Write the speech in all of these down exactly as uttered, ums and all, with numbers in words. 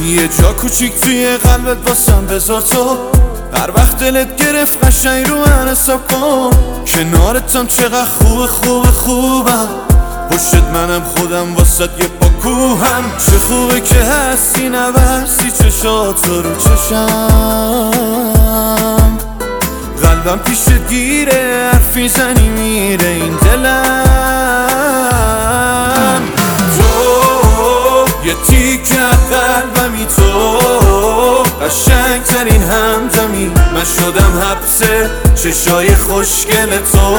یه جا کوچیک توی قلبت واسم بذار تو، هر وقت دلت گرفت قشنگ رو من حساب کن. کنارتم چقدر خوب خوب خوبم، پشتت منم خودم واسد یه پا کوهم. چه خوبه که هستی نبستی چشات رو چشم، قلبم پیشت گیره حرفی زنی میره این دلم. تو یه تیکه قلبمی، تو قشنگ ترین همدمی، من شدم حبس چشای خوشگل تو.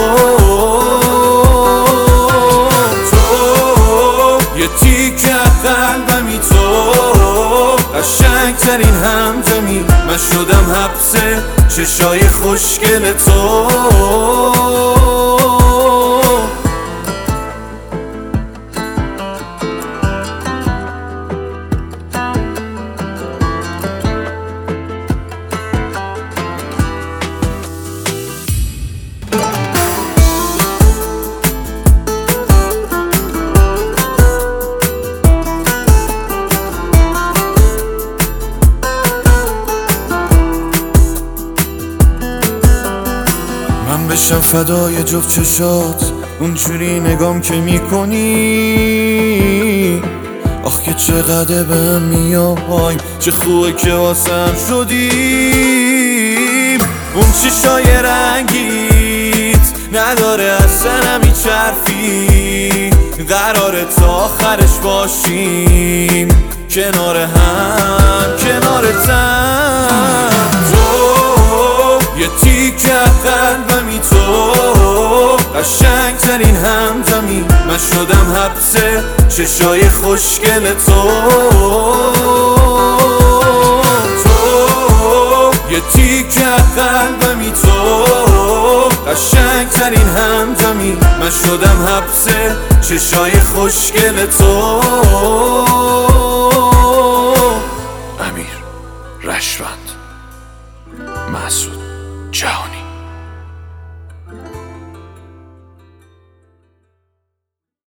تو یه تیکه قلبمی، تو قشنگ ترین همدمی، من شدم حبس چشای خوشگل تو. من بشم فدای جفت چشات، اونجوری نگام که میکنی. آخ که چقدر بهم میای، چه خوبه که واسم شدیم. اون چشای رنگیت نداره اصلا میچرفی، قراره تا آخرش باشیم کنار هم کنارتم. تو یه تیکه قلبمی، تو قشنگ ترین همدمی، من شدم حبس چشای خوشگل تو. تو یه تیکه قلبمی، تو قشنگ ترین همدمی، من شدم حبس چشای خوشگل تو. امیر رشوند، مسعود جهانی.